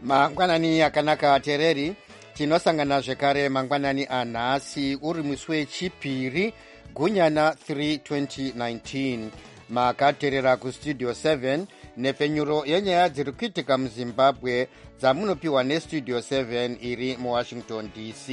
Mangwanani akanaka atereri, tinosangana zvekare mangwanani anhasi uri musi wechipiri gunyana 3 2019. Makaterera kustudio 7 nepfenyuro yenyaya dziri kuitika muzimbabwe dzamunopiwa nestudio 7 iri muwashington dc.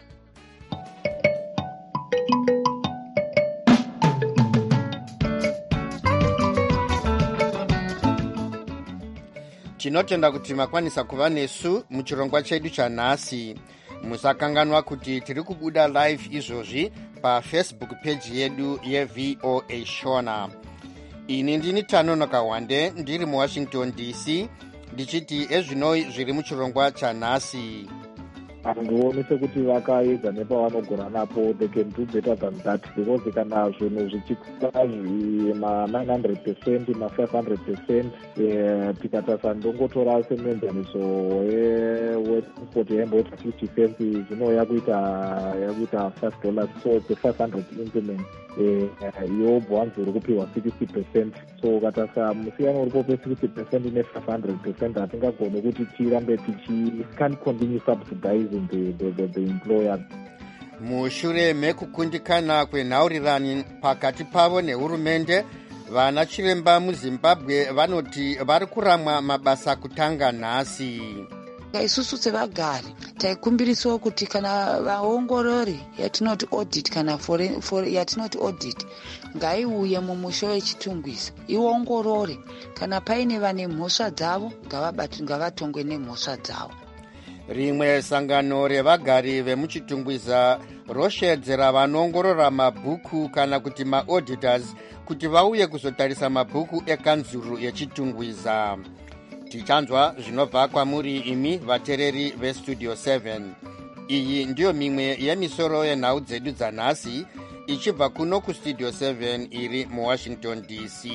Tinotenda kuti makwanisa kuva nesu muchirongwa chedu chanhasi. Musakanganwa kuti tiri kubuda live izvozvi pafacebook page yedu yeVOA Shona. Ini ndini Tanonoka Wande ndiri muwashington dc ndichiti ezvinoi zviri muchirongwa chanhasi. Handionese kuti vakaedza nepavanogona napo they can do better than that, because kana zvinhu zvichikura ma900% ma500%, tikatarisa ndongotora semenzaniso wetransport yaimboita 50 cents zvinouya kuita $5, so it's a 500 increment. Yobva wanzi uri kupiwa 60%, so ukatarisa musiyano uripo pe 60% ne500% hatingagoni kuti tirambe can't continue subsidizing the employer. Mushure mekukundikana kwenhaurirani pakati pavo nehurumende, vana chiremba muzimbabwe vanoti vari kuramwa mabasa kutanga nhasi. Isusu sevagari taikumbirisawo kuti kana vaongorori yatinoti audit kana yatinoti audit ngaiuye mumusho wechitungwiza iongorore, kana paine vane mhosva dzavo ngavatongwe nemhosva dzavo. Rimwe sangano revagari vemuchitungwiza roshedzera vanoongorora mabhuku kana kuti maauditors kuti vauye kuzotarisa mabhuku ekanzuru yechitungwiza. Tichanzwa zvinobva kwamuri imi vatereri vestudio 7. Iyi ndiyo mimwe yemisoro yenhau dzedu dzanhasi ichibva kuno kustudio 7 iri muwashington dc.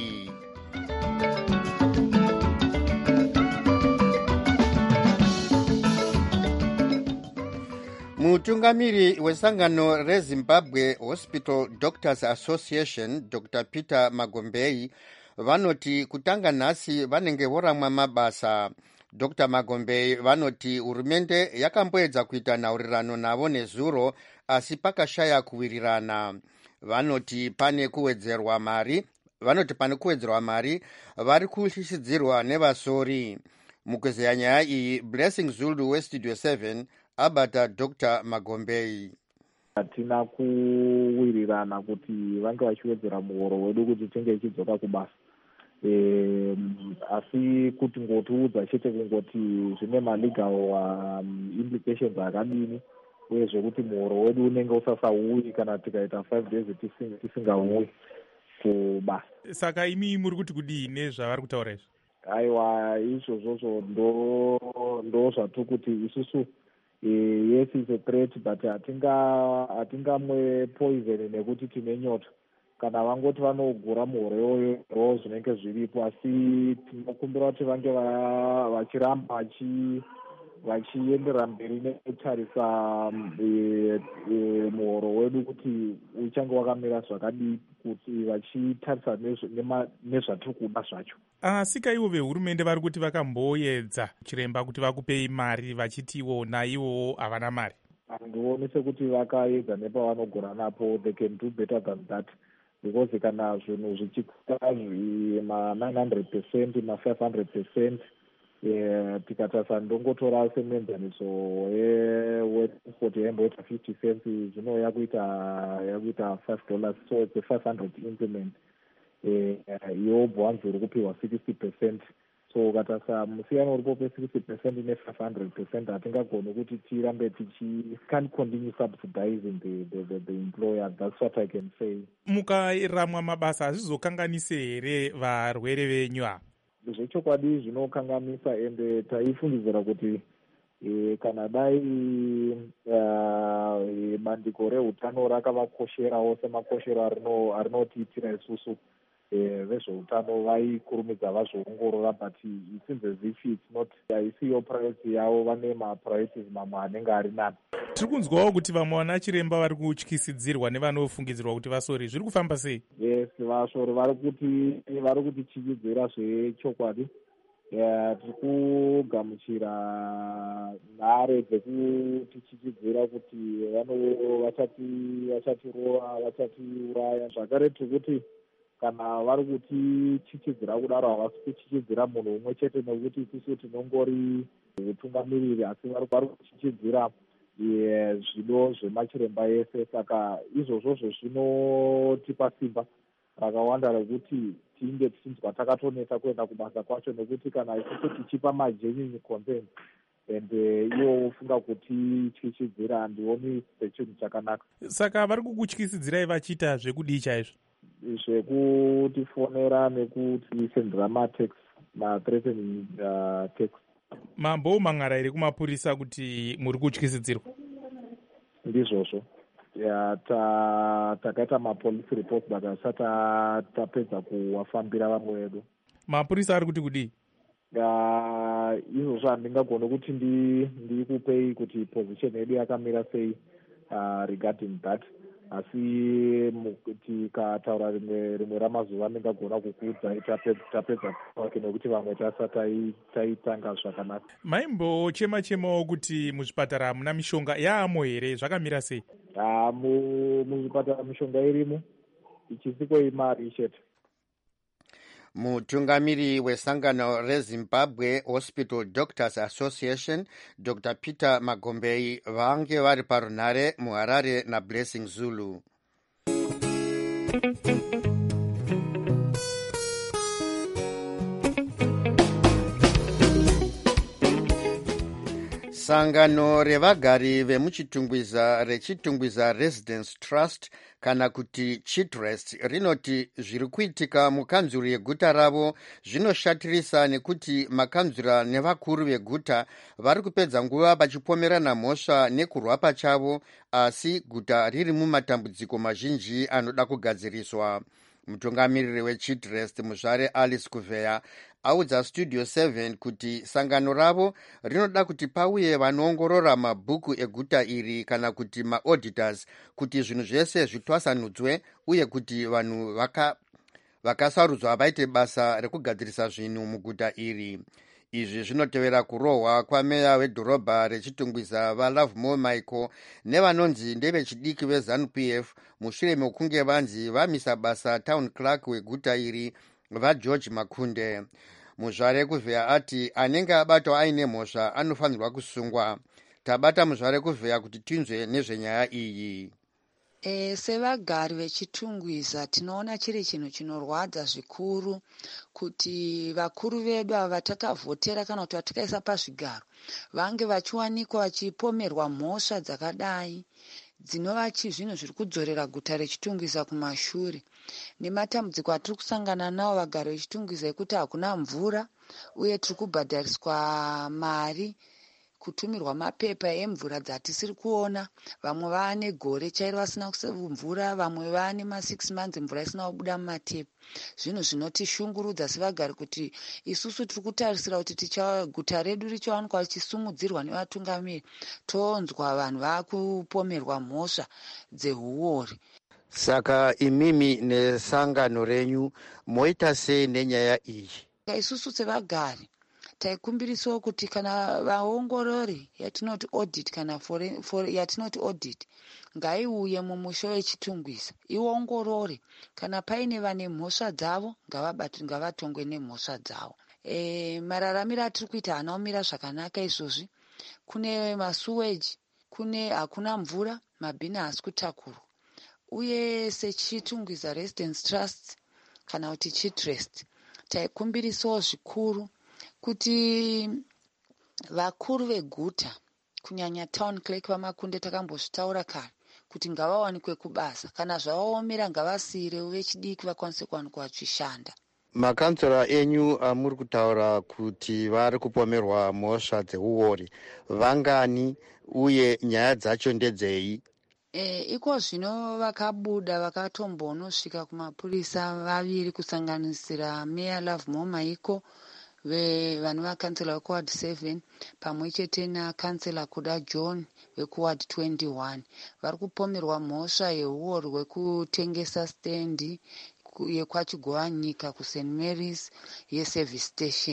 Mutungamiri wesangano reZimbabwe Hospital Doctors Association, Dr. Peter Magombei, vanoti kutanga nhasi vanenge voramwa mabasa. Dr. Magombei vanoti hurumende yakamboedza kuita nhaurirano navo nezuro asi pakashaya kuwirirana. Vanoti pane kuwedzerwa mari vari kushishiridzirwa nevasori. Mukuzeya nyaya iyi, Blessing Zulu westudio 7 abata Dr. Magombei. Hatina kuwirirana kuti vange vachiwedzera muhoro wedu kuti tinge ichidzoka kubasa. Asi kuti ngotiudza chete kungoti zvine malegal implications akadini, uye zvekuti muhoro wedu unenge usasauyi kana tikaita 5 days tisingauyi kubasa. Saka imi muri kuti kudii nezvavari kutaura izvo? Aiwa, izvozvo ndo zvatu kuti isusu yes is a threat, but hatingamwe poison nekuti tine nyota. Kana vangoti vanogura muhoro iyoyo zvinenge zviripo, asi tinokumbira kuti vange vachiramba vachiendera mberi nekutarisa muhoro wedu kuti uchange wakamira zvakadii, kuti vachitarisa nezvatiri kuda zvacho. Asika ivo vehurumende vari kuti vakamboedza chiremba kuti vakupei mari vachiti iwona ivowo havana mari. Handionese kuti vakaedza nepavanogona napo they can do better than that, because kana zvinhu zvichikura ma900% ma500%, tikatarisa ndongotora semenzaniso wetransport yaimboita 50 cents zvinouya kuita $5, so it's a 500 increment. Yobva wanzi uri kupiwa 60%, so ukatarisa musiyano uripo pe 60% ne500% hatingagoni kuti tirambe can't continue subsidizing the employer. That's what I can say. Mukaramwa mabasa hazvizokanganise here varwere venyu ava? Zvechokwadi zvinokanganisa, ende taifungidzira kuti kana dai bandiko reutano rakavakosherawo semakoshero arinotiitira isusu vezveutano vaikurumidza vazvoongorora, but it seems as if it's not, haisiyo priority yavo, vane mapriorities mamwe anenge ari nani. Tiri kunzwawo kuti vamwe vana chiremba vari kutyisidzirwa nevanofungidzirwa kuti vasori. Zviri kufamba sei? Yes, vasori vari kuti chichidzira zvechokwadi. tiri kugamuchira nhare dzekuti chichidzira kuti vachatirova vachatiuraya. Zvakare tiri kuti kana vari kutichichidzira kudaro havasi kuchichidzira munhu umwe chete, nekuti isusu tinongori utungamiriri, asi vari kuchichidzira zvido zvemachiremba ese. Saka izvozvozvo zvinotipa simba rakawanda rekuti tinge tichinzwa takatoneta kuenda kubasa kwacho, nekuti kana isusu tichipa magenuine concerns and iwo ufunga kuti chichidzira, handioni sechinhu chakanaka. Saka vari kukutyisidzirai vachiita zvekudii chaizvo? Zvekutifonera nekutisendera ma-threatening text. Mambo mang'ara here kumapurisa kuti muri kutyisidzirwa? Ndizvozvo. Takaita mapolice report but hasati tapedza kuwafambira vamwe vedu. Mapurisa ari kuti kudii? Izvozvo handingagone kuti ndikupei kuti position yedu yakamira sei regarding that, asi tikataura rimwe ramazuva ndingagona kukuudzai tapedza wake, nekuti vamwe tasati taitanga zvakanaka. Maimbochema-chemawo kuti muzvipatara hamuna mishonga yaamo here, zvakamira sei? Muzvipatara mishonga irimo, ichisiko imari chete. Mutungamiri wesangano reZimbabwe Hospital Doctors Association Dr. Peter Magombei vange vari parunhare muHarare naBlessing Zulu. Sangano revagari vemuchitungwiza rechitungwiza Residence Trust kana kuti Chitrest rinoti zviri kuitika mukanzuru yeguta ravo zvinoshatirisa, nekuti makanzura nevakuru veguta vari kupedza nguva vachipomerana mhosva nekurwa pachavo, asi guta riri mumatambudziko mazhinji anoda kugadziriswa. Mutungamiriri weChitrest muzvare Alice Kuveya audza Studio 7 kuti sangano ravo rinoda kuti pauye vanoongorora mabhuku eguta iri kana kuti maauditors, kuti zvinhu zvese zvitwasanudzwe uye kuti vanhu vakasarudzwa vaite basa rekugadzirisa zvinhu muguta iri. Izvi zvinotevera kurohwa kwameya wedhorobha rechitungwiza vaLovemore Michael nevanonzi ndevechidiki veZANU-PF mushure mekunge vanzi vamisa basa town clerk weguta iri vaGeorge Makunde. Muzvare Kuveya ati anenge abatwa aine mhosva anofanirwa kusungwa. Tabata muzvare Kuveya kuti tinzwe nezvenyaya iyi. Sevagari vechitungwiza tinoona chiri chinhu chinorwadza zvikuru kuti vakuru vedu ava vatakavhotera kana kuti vatakaisa pazvigaro vange vachiwanikwa vachipomerwa mhosva dzakadai dzinova zvinhu zviri kudzorera guta rechitungwiza kumashure, nematambudziko atiri kusangana nawo vagari vechitungwiza ekuti hakuna mvura uye tiri kubhadhariswa mari kutumirwa mapepa emvura dzatisiri kuona. Vamwe vane gore chairo vasina mvura, vamwe vane ma6 months mvura isina kubuda mumatepi. Zvinhu zvinotishungurudza sevagari kuti isusu tiri kutarisira kuti guta redu richawanikwa richisumudzirwa nevatungamiri, tonzwa vanhu vakupomerwa mhosva dzehuori. Saka imimi nesangano renyu moita sei nenyaya iyi? Isusu sevagari taikumbirisawo kuti kana vaongorori yatinoti audit kana yatinoti audit ngaiuye mumusha wechitungwiza iongorore, kana paine vane mhosva dzavo ngavatongwe nemhosva dzavo. Mararamiro atiri kuita haana kumira zvakanaka izvozvi. Kune masuweji, hakuna mvura, mabhini haasi kutakurwa, uye sechitungwiza Residence Trust kana kuti Chitrest taikumbirisawo zvikuru kuti vakuru veguta kunyanya town clerk vaMakunde takambozvitaura kare kuti ngavawanikwe kubasa, kana zvavaomera ngavasiyirewo vechidiki vakwanise kuwanikwa vachishanda. Makansura enyu amuri kutaura kuti vari kupomerwa mhosva dzeuori vangani uye nyaya dzacho ndedzei? Iko zvino vakabuda vakatombonosvika kumapurisa vaviri kusanganisira Meya Lovemore Michael vanhu vakansela vekuward 7 pamwe chete nakansela Kuda John vekuward 21 vari kupomerwa mhosva yeuori hwekutengesa stendi yekwachigowanyika kuSt Mary's yeservice station.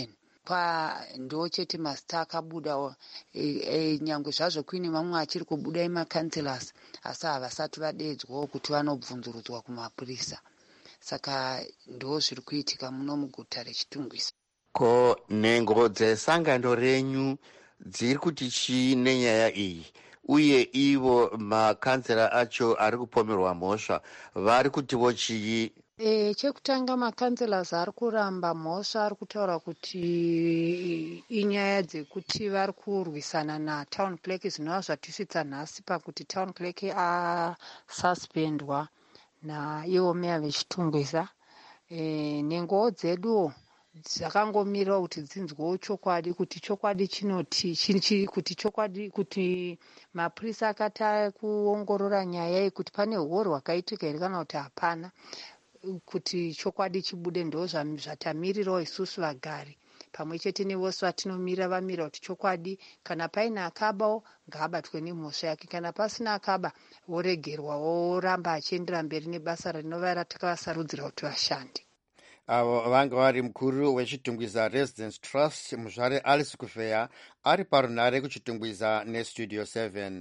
ndo chete mazita akabuda nyangwe zvazvo kuine mamwe achiri kubuda emakanselas asi havasati vadeedzwawo kuti vanobvunzurudzwa kumapurisa. Saka ndo zviri kuitika muno muguta reChitungwiza. Ko nhengo dzesangano renyu dziri kuti chii nenyaya iyi, uye ivo makansera acho ari kupomerwa mhosva vari kutivo chii? Chekutanga makanselas ari kuramba mhosva, ari kutaura kuti inyaya dzekuti vari kurwisana natown clerk, zvinova zvatisvitsa nhasi pakuti town clerk asuspendwa naivo meya veChitungwiza. Nhengowo dzeduwo dzakangomirira kuti dzinzwewo chokwadi, kuti chokwadi chinoti kuti chokwadi, kuti mapurisa akati kuongorora nyaya iyi kuti pane uori hwakaitika here kana kuti hapana, kuti chokwadi chibude. Ndo zvatamirirawo isusu vagari pamwe chete nevose vatinomirira, vamirira kuti chokwadi kana paine akabawo ngaabatwe nemhosva yake, kana pasina akaba woregerwa woramba achiendera mberi nebasa rinova ratakavasarudzira kuti vashande. Avo vanga vari mukuru weChitungwiza Residence Trust muzvare Alice Kufeya ari parunhare kuChitungwiza neStudio 7.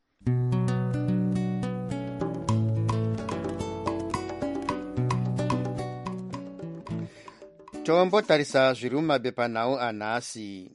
Tombotarisa zviri mumapepanhau anhasi.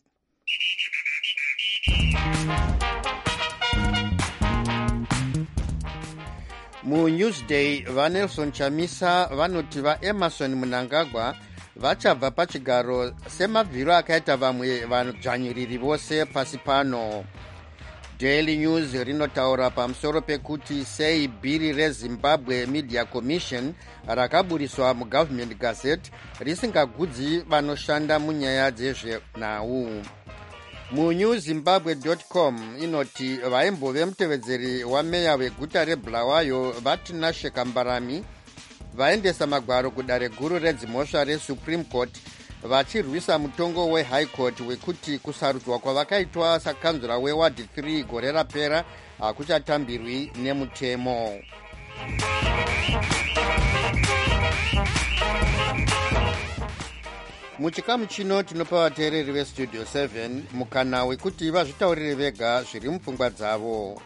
MuNewsday vaNelson Chamisa vanoti vaEmerson Mnangagwa vachabva pachigaro semabviro akaita vamwe vadzvanyiriri vose pasi pano. Daily News rinotaura pamusoro pekuti sei bhiri reZimbabwe Media Commission rakaburiswa muGovernment Gazette risingagudzi vanoshanda munyaya dzezvenhau. MuNewZimbabwe.com inoti vaimbove mutevedzeri wameya weguta reBulawayo Vatinashe Kambarami vaendesa magwaro kudare guru redzimhosva reSupreme Court vachirwisa mutongo weHigh Court wekuti kusarudzwa kwavakaitwa sakanzura weWard 3 gore rapera hakuchatambirwi nemutemo. Muchikamu chino tinopa vateereri veStudio 7 mukana wekuti vazvitaurire vega zviri mupfungwa dzavo.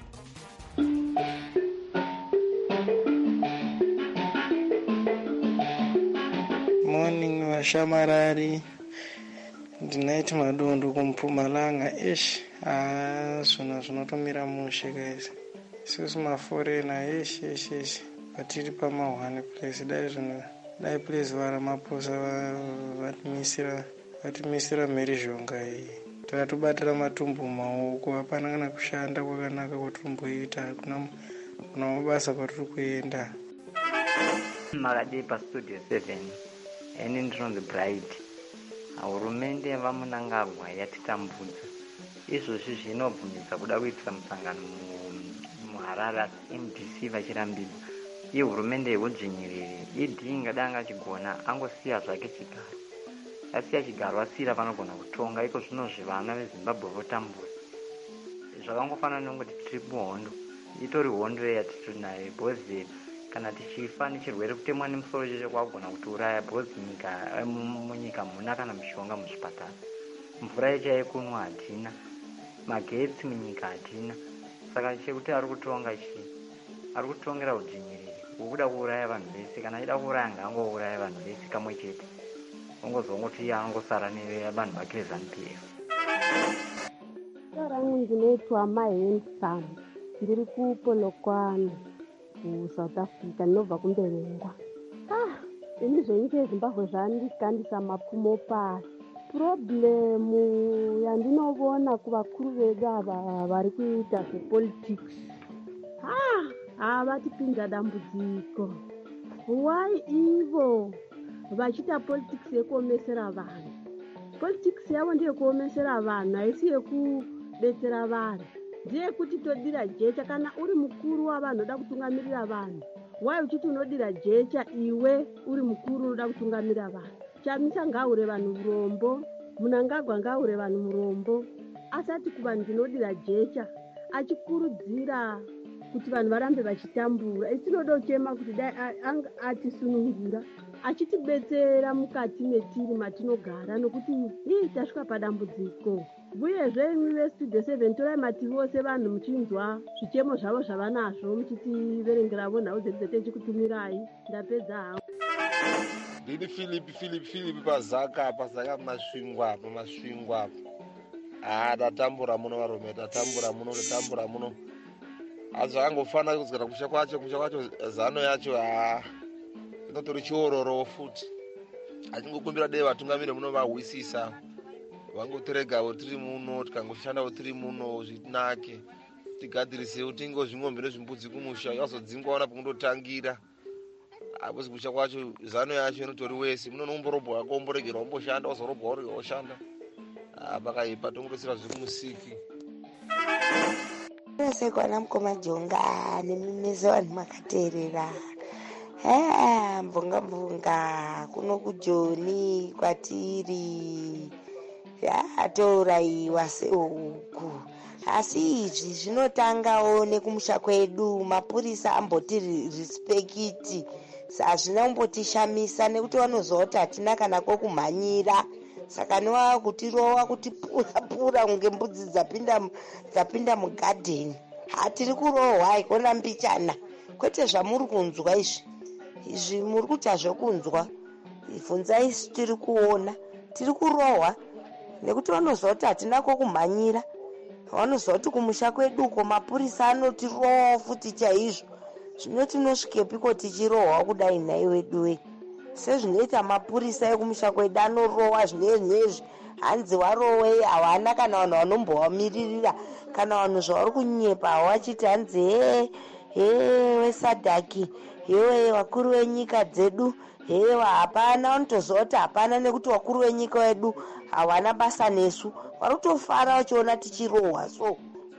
Morning vashamarari, ndinaiti madondo kumpumalanga. Zvona zvinotomira mushe guys, isusu maforena eshe patiri pama1 place dai place vara maposa vatimisira mhirizhonga iyi takatobatira matumbu mumaoko, hapana kana kushanda kwakanaka kwatiromboita, kuna mabasa kwatiri kuenda. Makadii paStudio 7 eni ndinonzi Bride. Hurumende vaMnangagwa yatitambudza, izvozvi zvinobvumidza kuda kuitisa musangano muHarare MDC vachirambidza. Iyi hurumende yehudzvinyiriri idhi ingadanga achigona angosiya zvake chigaro, asiya chigaro asiyira vanogona kutonga. Iko zvino zvivana veZimbabwe votambura, zvakangofanana nekuti tiri muhondo, itori hondo yatiri nayo bhozi. Kana tichifa nechirwere kutemwa nemusoro cheche kwagona kutiuraya bhozi. Munyika muna kana mishonga muzvipatara, mvura yekunwa hatina, magetsi munyika hatina. Saka chekuti ari kutonga ari kutongera udzvinyiriri hwekuda kuuraya vanhu vese. Kana achida kuuraya ngaangouraya vanhu vese kamwe chete, ongozongoti angosara nevanhu vake veZANU-PF. Rangu ndinoitwa Mahensam, ndiri kuPolokwane kuSouth Africa, ndinobva kuMberengwa. Ini zvenyika yeZimbabwe zvandikandisa mapfumo pasi. Problemu yandinoona kuvakuru vedu ava vari kuita zvepolitics, vatipinza dambudziko. Why ivo vachiita politics yekuomesera vanhu? Politics yavo ndeyekuomesera vanhu, haisi yekudetsera vanhu. Ndeyekuti todira jecha. Kana uri mukuru wavanhu unoda kutungamirira vanhu, why uchiti unodira jecha iwe uri mukuru unoda kutungamirira vanhu? Chamisa ngahure vanhu murombo, Mnangagwa ngahure vanhu murombo, asati kuvanhu ndinodira jecha, achikurudzira kuti vanhu varambe vachitambura. Isi tinoda kuchema kuti dai anga atisunungura achitibetsera mukati metiri matinogara, nokuti tasvika padambudziko. Uyezve imwi vestudio 7 torai mativi vose vanhu muchinzwa zvichemo zvavo zvavanazvo, muchitiverengeravo nhau dzedu dzetechikutumirai. Ndapedza hangu. Ndini Philip pazaka masvingwa ndatambura muno varume, ndatambura muno asi angofana kuzvika kusha kwacho zano yacho inotori chiororo futi. Achingokumbira dei vatungamiri muno vahwisisa, vangotiregawo tiri muno, tikangoshandawo tiri muno zvinake, tigadzirisewo tingo zvingombe nezvimbudzi kumusha, yazodzingwaona pekundotangira. Apo kusha kwacho zano yacho inotori wese muno nomborobwa wako omboregerwa omboshanda, wazorobwa woregerwa woshanda. Pakaipa tongosira zviri musiki. Nose kwana mukoma Jonga nemimeze vanhu makateerera. Mbunga kuno kujoni kwatiri yatoraiwa seuku, asi izvi zvinotangawo nekumusha kwedu. Mapurisa amboti rispekiti, hazvina kumbotishamisa nekuti vanozoti hatina kana kwokumhanyira. Saka nova kutirowa kutipura kunge mbudzi dzapinda mugadheni. Hatiri kurohwa ikona mbichana, kwete zvamuri kunzwa izvi muri kuti hazvokunzwa. Bvunzai isu tiri kuona, tiri kurohwa nekuti vanozoti hatina kwokumhanyira. Vanozoti kumusha kweduko mapurisa anotirowa futi chaizvo. Zvino tinosvikepiko tichirohwa kudai nhai wedu we? Sezvinoita mapurisa ekumusha kwedu anorowa zvinezvi. Hanzi warowei hawana kana vanhu vanombovamiririra, kana vanhu zvavari kunyepa hawachiti hanzi wesadhaki, hewe vakuru venyika dzedu, hewa hapana. Vanotozoti hapana nekuti vakuru venyika wedu hawana basa nesu. Vari kutofara vachiona tichirohwa. So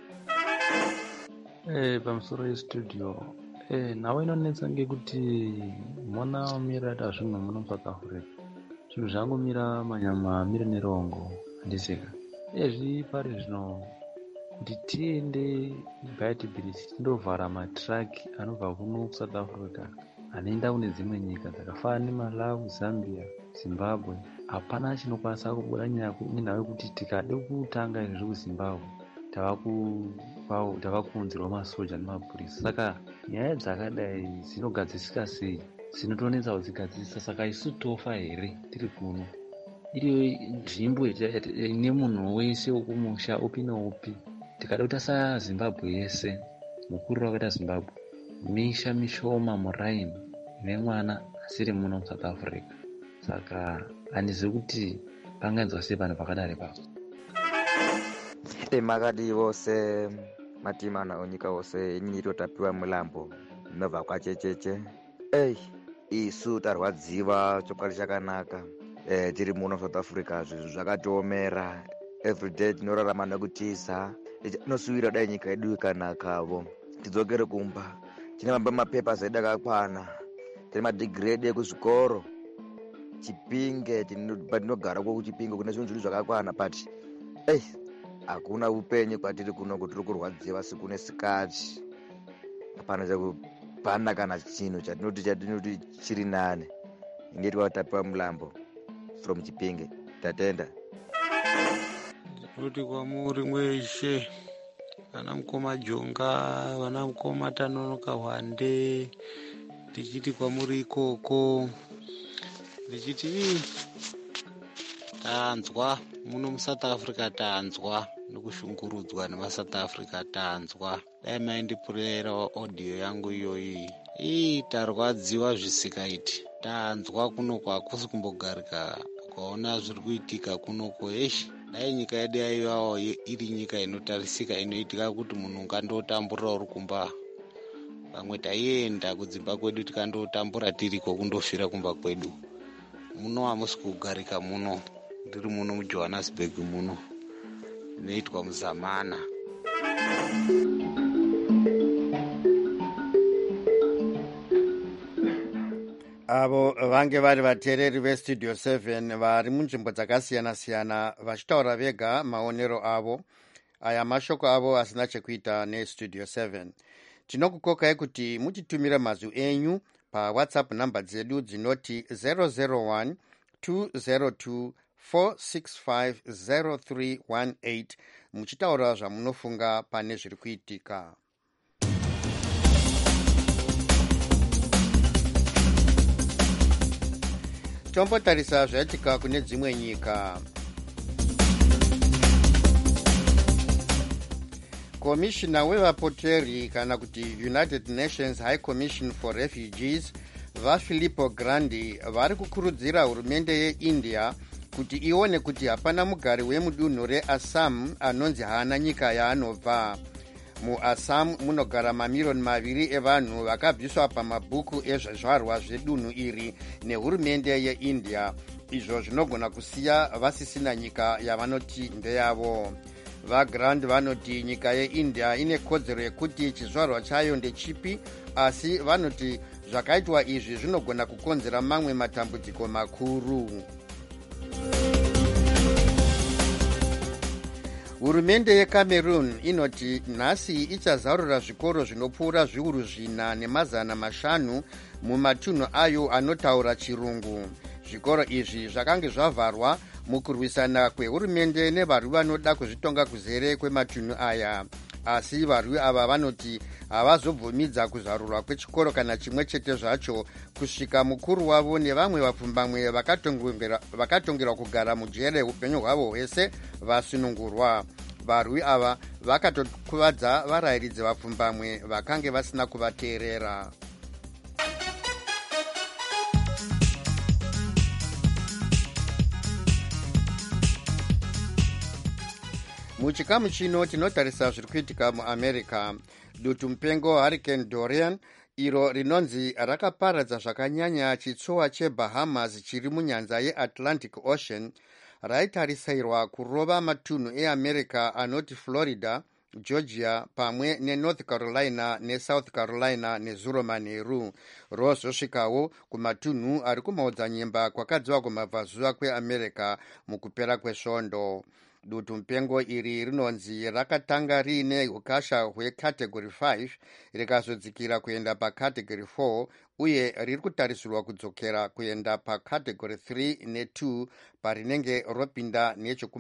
pamusoro yestudio nawo inonetsa ngekuti mona wamirata zvinhu muno South Africa, zvinhu zvangomira manyama miri nerongo handisika. Pari zvino kuti tiende Beitbridge tindovhara matraki anobva kuno South Africa anoenda kune dzimwe nyika dzakafanana neMalawi, Zambia, Zimbabwe, hapana chinokwanisa kubuda nyaya yekuti tikade kutanga izvi kuZimbabwe tava kuunzirwa masoja nemapurisa. Saka nyaya dzakadai dzinogadzisika sei, dzinotonetsa kudzigadzisa. Saka isu tofa here tiri kuno? Iriyo nzvimbo ine munhu wese wekumusha upi neupi. Tikada kuti saZimbabwe yese, mukuru wakaita Zimbabwe, misha mishoma muraini ine mwana asiri muno South Africa. Saka handizivi kuti panganzwa sei panhu pakadari papo. Makadi vose matimana onyika vose nyinyi totapiwa mulambo inobva kwachecheche. Isu tarwadziwa chokwadi chakanaka. Tiri muno South Africa zvinhu zvakatiomera. Everyday tinorarama nekutiza. Tinosuvira dai nyika yedu ikanakavo, tidzokere kumba. Tine mapepa zedu akakwana, tine madigiri edu ekuzvikoro. Chipinge patinogara kuchipinge kune zvinhu zvakakwana, but hakuna upenyu kwatiri kuno kuti tiri kurwadziwa siku nesikati. Hapana chakupana kana chinhu chatinoti chiri nane. Ingeti watapiwa mulambo from Chipinge. Tatenda. Kuti kwamuri mweshe, vana mukoma Jonga, vana mukoma Tanonoka Hwande, ndichiti kwamuri ikoko, ndichiti tanzwa muno muSouth Africa, tanzwa nekushungurudzwa nevaSouth Africa, tanzwa. Dai maindipurera audio yangu iyoyi, tarwadziwa zvisikaiti. Tanzwa kunoko hakusi kumbogarika kwaona zviri kuitika kunoko. Dai nyika yedu yaivawo iri nyika inotarisika, inoitika kuti munhu ungandotambura uri kumba. Pamwe taienda kudzimba kwedu tikandotambura tiriko kundofira kumba kwedu. Muno hamusi kugarika muno. Ndiri muno muJohannesburg muno, inoitwa muzamana. Avo vange vari vateereri vestudio 7 vari munzvimbo dzakasiyana-siyana vachitaura vega maonero avo. Aya mashoko avo asina chekuita nestudio 7. Tinokukokai kuti mutitumire mazwi enyu paWhatsApp namba dzedu dzinoti 001 202 4650318 muchitaura zvamunofunga pane zviri kuitika. Tombotarisa zvaitika kune dzimwe nyika. Komishina wevapoteri kana kuti United Nations High Commission for Refugees vaFilippo Grandi vari kukurudzira hurumende yeIndia kuti ione kuti hapana mugari wemudunhu reAssam anonzi haana nyika yaanobva. MuAssam munogara mamiliyoni 2 evanhu vakabviswa pamabhuku ezvizvarwa zvedunhu iri nehurumende yeIndia, izvo zvinogona kusiya vasisina nyika yavanoti ndeyavo. VaGrand vanoti nyika yeIndia ine kodzero yekuti chizvarwa chayo ndechipi, asi vanoti zvakaitwa izvi zvinogona kukonzera mamwe matambudziko makuru. Hurumende yeCameroon inoti nhasi ichazarura zvikoro zvinopfuura zviuru 4,500 mumatunhu ayo anotaura chirungu. Zvikoro izvi zvakange zvavharwa mukurwisana kwehurumende nevarwi vanoda kuzvitonga kuzere kwematunhu aya. Asi varwi ava vanoti havazobvumidza kuzarurwa kwechikoro kana chimwe chete zvacho kusvika mukuru wavo nevamwe vapfumbamwe vakatongerwa kugara mujere upenyu hwavo hwese vasunungurwa. Varwi ava vakatokuvadza varayiridzi vapfumbamwe vakange vasina kuvateerera. Muchikamu chino tinotarisa zviri kuitika muAmerica. Dutu mupengo Hurricane Dorian iro rinonzi rakaparadza zvakanyanya chitsuwa cheBahamas chiri munyanza yeAtlantic Ocean raitarisirwa kurova matunhu eAmerica anoti Florida, Georgia pamwe neNorth Carolina neSouth Carolina nezuro manheru. Rozosvikawo kumatunhu ari kumaodzanyemba kwakadziva kumabvazuva kweAmerica mukupera kwesvondo. Dutu mupengo iri rinonzi rakatanga riine ukasha hwecategory 5 rikazodzikira kuenda pacategory 4 uye riri kutarisirwa kudzokera kuenda pacategory 3 ne2 parinenge ropinda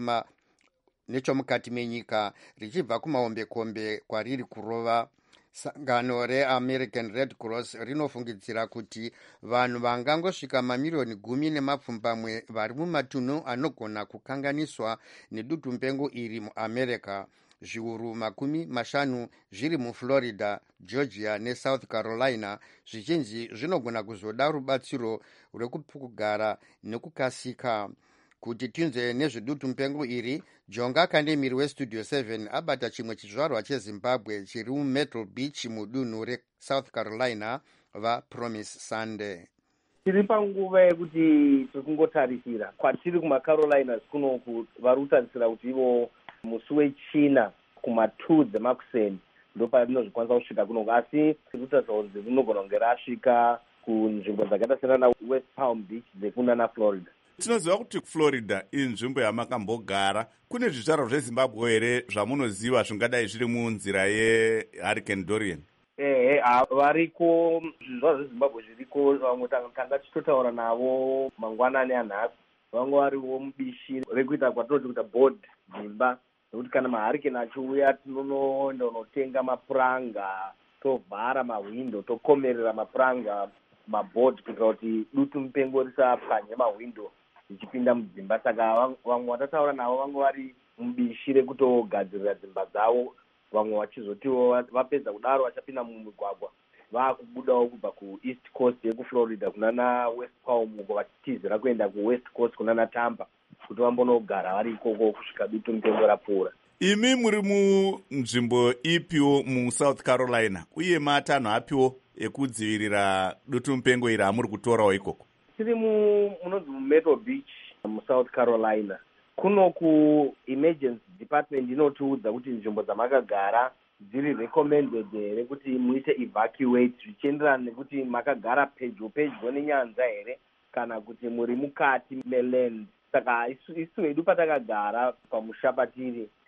nechomukati menyika richibva kumahombekombe kwariri kurova. Sangano reAmerican Red Cross rinofungidzira kuti vanhu vangangosvika mamiliyoni 10 vari mumatunhu anogona kukanganiswa nedutu mupengo iri muAmerica, zviuru 50 zviri muFlorida, Georgia neSouth Carolina. Zvizhinji zvinogona kuzoda rubatsiro rwekugara nekukasika. Kuti tinzwe nezvedutu mupengo iri, Jonga Kandemiri weStudio 7 abata chimwe chizvarwa cheZimbabwe chiri muMyrtle Beach mudunhu reSouth Carolina vaPromise Sunday. Tiri panguva yekuti tiri kungotarisira kwatiri kumaCarolinas kunoku vari kutarisira kuti ivo musi wechina kuma2 dzemakuseni ndo parinozvikwanisa kusvika kunoku, asi tiri kutarisa kuti rinogona kunge rasvika kunzvimbo dzakaita senana West Palm Beach dzekuna naFlorida. Tinoziva kuti Florida inzvimbo yamakambogara. Kune zvizvarwa zveZimbabwe here zvamunoziva zvingadai zviri munzira yeHurricane Dorian? Variko zvizvarwa zveZimbabwe zviriko. Vamwe tanga tichitotaura navo mangwanani anhasi, vamwe variwo mubishi rekuita kwatinoti kuita board dzimba, nekuti kana mahurricane achiuya tinonoenda unotenga mapuranga, tovhara mahwindo, tokomerera mapuranga maboard kuitira kuti dutu mupengo risapwanye mahwindo ichipinda mudzimba. Saka vamwe watataura navo vamwe vari mubishi rekutogadzirira dzimba dzavo, vamwe vachizotiwo vapedza kudaro vachapinda mumugwagwa vakubudawo kubva kuEast Coast yekuFlorida kunana West Palm uko vachitizira kuenda kuWest Coast kunana Tampa kuti vambonogara vari ikoko kusvika dutu mupengo rapfuura. Imi muri munzvimbo ipiwo muSouth Carolina uye matanho apiwo ekudzivirira dutu mupengo iri amuri kutorawo ikoko? Tiri munonzi muMyrtle Beach muSouth Carolina. Kuno kuemergency department inotiudza kuti nzvimbo dzamakagara dziri recommended here kuti muite evacuate zvichienderana nekuti makagara pedyo nenyanza here kana kuti muri mukati meland. Saka isu hedu patakagara pamusha patiri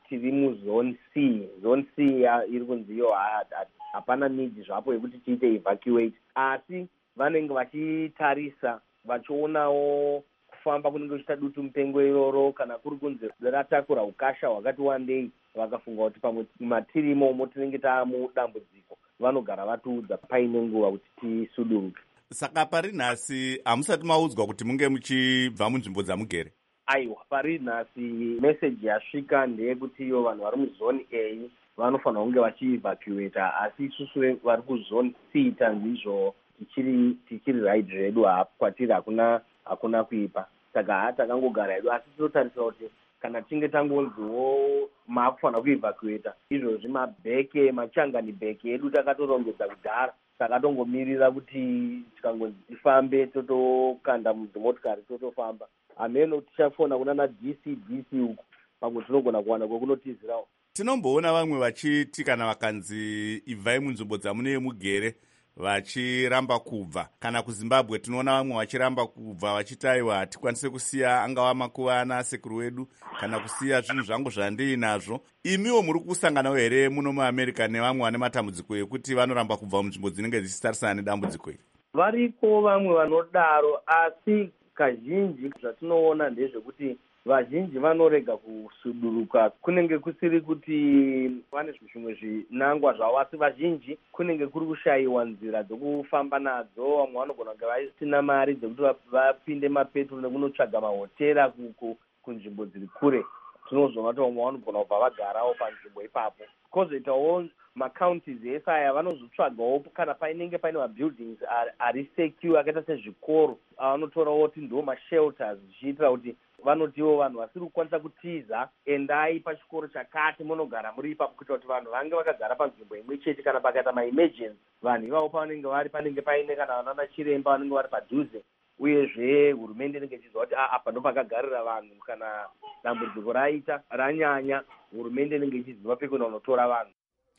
tiri muzone C. Zone C iri kunzi iyo hapana need zvapo yekuti tiite evacuate, asi vanenge vachitarisa vachionawo kufamba kunenge kuchiita dutu mupengo iroro kana kuri kunzi ratakura ukasha hwakati wandei, vakafunga kuti pamwe matiri imomo tinenge taamudambudziko, vanogara vatiudza paine nguva kuti tisuduruke. Saka pari nhasi hamusati maudzwa kuti munge muchibva munzvimbo dzamugere? Aiwa, pari nhasi meseji yasvika ndeyekuti iyo vanhu vari muzone A vanofanira kunge vachievacuata, asi isusu vari kuzone C tanzi izvo tichiri right redu kwatiri hakuna kuipa, saka takangogara hedu, asi tinotarisira kuti kana tinge tangonziwo maakufanira kuevacuata izvozvi mabheke machangani bheke edu takatorongedza kudhara, saka tongomirira kuti tikangonzi tifambe totokanda mudzimotokari totofamba. Ameno tichafona kunana DC uku pamwe tinogona kuwana kwekunotizirawo. Tinomboona vamwe vachiti kana vakanzi ibvai munzvimbo dzamunee mugere vachiramba kubva, kana kuZimbabwe tinoona vamwe vachiramba kubva vachiti aiwa hatikwanise kusiya angava makuvana sekuru wedu kana kusiya zvinhu zvangu zvandii nazvo. Imiwo muri kusanganawo here muno muAmerica nevamwe vane matambudziko ekuti vanoramba kubva munzvimbo dzinenge dzichitarisana nedambudziko iri? Variko vamwe vanodaro, asi kazhinji zvatinoona ndezvekuti vazhinji vanorega kusuduruka, kunenge kusiri kuti vane zvimwe zvinangwa zvavo, asi vazhinji kunenge kuri kushayiwa nzira dzokufamba nadzo. Vamwe vanogona kunge vasina mari dzekuti vapinde mapetrol nekunotsvaga mahotera kunzvimbo dziri kure. Tinozova kuti vamwe vanogona kubva vagarawo panzvimbo ipapo. Kozoitawo macounties ese aya vanozotsvagawo kana painenge paine mabuildings ari secure akaita sezvikoro, vanotorawo kuti ndo mashelters, zvichiitira kuti vanotiwo vanhu vasiri kukwanisa kutiza endai pachikoro chakati munogara muri ipapo, kuita kuti vanhu vange vakagara panzvimbo imwe chete. Kana pakaita maemergency, vanhu ivavo pavanenge vari panenge paine kana vanana chiremba vanenge vari padhuze, uyezve hurumende inenge ichiziva kuti apa ndo pakagarira vanhu. Kana dambudziko raita ranyanya, hurumende inenge ichiziva pekuenda kunotora vanhu.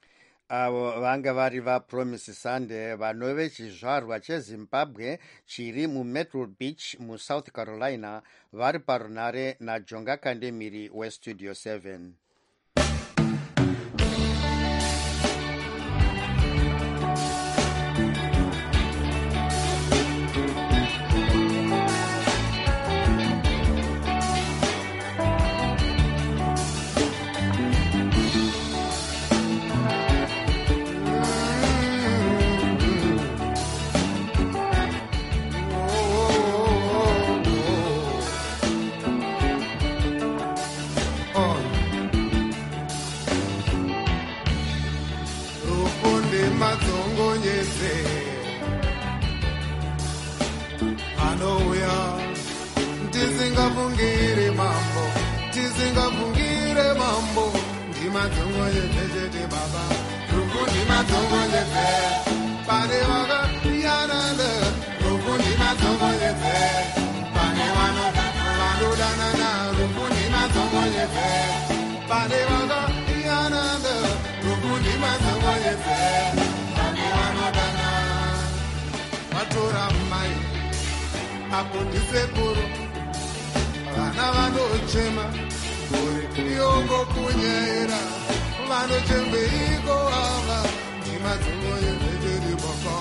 Avo vanga vari vaPromise Sunday vanove chizvarwa cheZimbabwe chiri muMyrtle Beach muSouth Carolina, vari parunare naJonga Kandemiri weStudio 7. Apo ndisekuru vana vanochema uri iyongo kunyera vanochembeiko ava ndimadzongo yezvecheri boko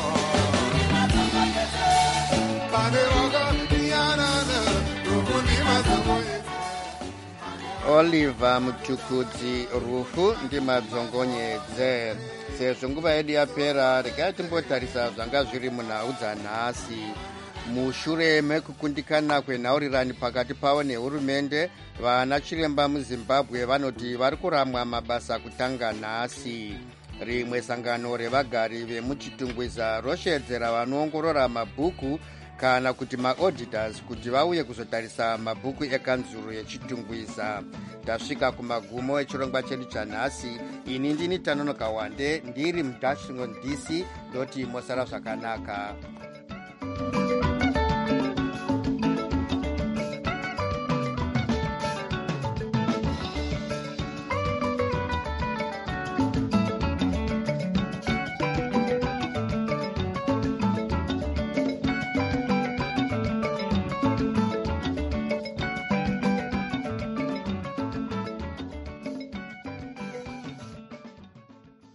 pane vakayanana ruku ndimadzongo Oliver Mutukudzi Rufu ndimadzongonyedze. Sezvo nguva yedu yapera, regai timbotarisa zvanga zviri munhau dzanhasi. Mushure mekukundikana kwenhaurirani pakati pavo nehurumende, vana chiremba muZimbabwe vanoti vari kuramwa mabasa kutanga nhasi. Rimwe sangano revagari vemuchitungwiza roshedzera vanoongorora mabhuku kana kuti maauditors kuti vauye kuzotarisa mabhuku ekanzuro yechitungwiza. Tasvika kumagumo echirongwa chedu chanhasi. Ini ndini Tanonoka Wande, ndiri muWashington DC, ndoti mosara zvakanaka.